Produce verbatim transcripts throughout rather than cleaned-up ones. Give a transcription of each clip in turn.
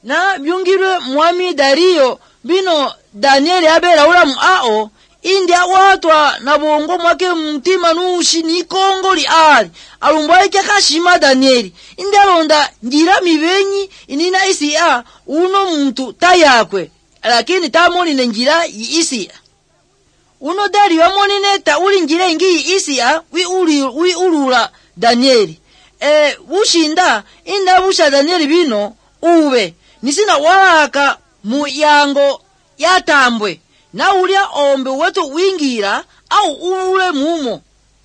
na byungirwe mwami Dario bino Danieli abera ula muao india watwa na bongo mwake mtima nushi ni kongo li ali alumbaye kashima Danieli india londa njira mibenyi inina isi a uno muntu tayakwe lakini tamoni ne njira isi uno Dario amoni neta uli njira ingi isi a wi uli wi ulula Danieli e bushinda inda busha Danieli bino uwe nisina waka mu yango yatambwe na ulia ombe wetu wingira au ule mumo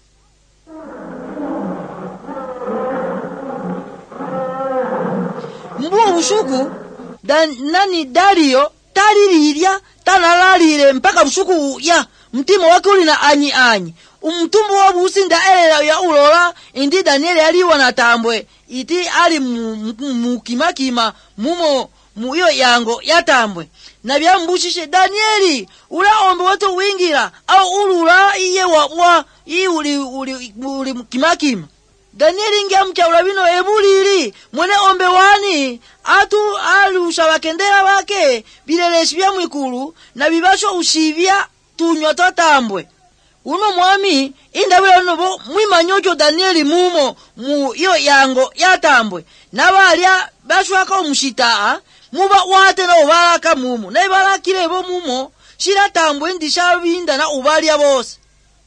mbuo bushuku dan nani Dario talililia tanalalile mpaka bushuku ya mtimo wake uli na anyi anyi umtumbu wa businda elela ya ulola indi Danieli aliwa na tambwe iti ali mukimakima mumo muyo yango yatambwe na byambushishe Danieli ula ombe wetu wingira au ulula iye wabwa i uli uli uli kimakima Danieli ngiamcha ulabino ebulili mwene ombe wani atu alusha bakendera bake bileleshi bya mwikulu na bibasho ushivya tunywa tatambwe uno mwami indabira nobo mwimanyojo Danieli mumo mu yo yango yatambwe nabalya bashwaka omushitaa muba wate na ubalaka mumo na ibalakire bo mumo shira tambwe ndisha binda na ubalya bose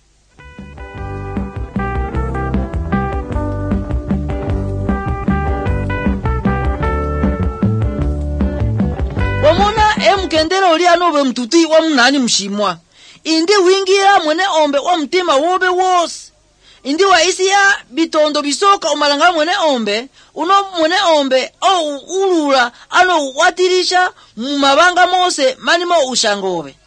bomona emkendera oli anobe mtuti wa munani mshimwa indi wingira mwene ombe wa mtima wobe wose indi wa isi ya bitondo bisoka umalanga mwene ombe uno mwene ombe au ulula ano watirisha mumabanga mose manimo ushangobe